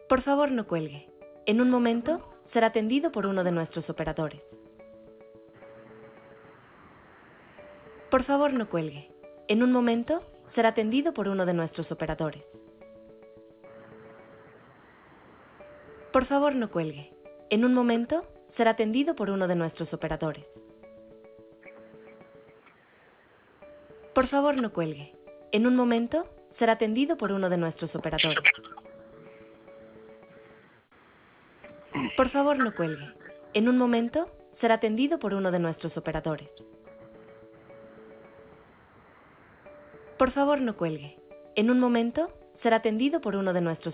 Por favor, no cuelgue. En un momento, será atendido por uno de nuestros operadores. Por favor, no cuelgue. En un momento, será atendido por uno de nuestros operadores. Por favor, no cuelgue. En un momento, será atendido por uno de nuestros operadores. Por favor, no cuelgue. En un momento, será atendido por uno de nuestros operadores. Por favor, no cuelgue. En un momento, será atendido por uno de nuestros operadores. Por favor, no cuelgue. En un momento, será atendido por uno de nuestros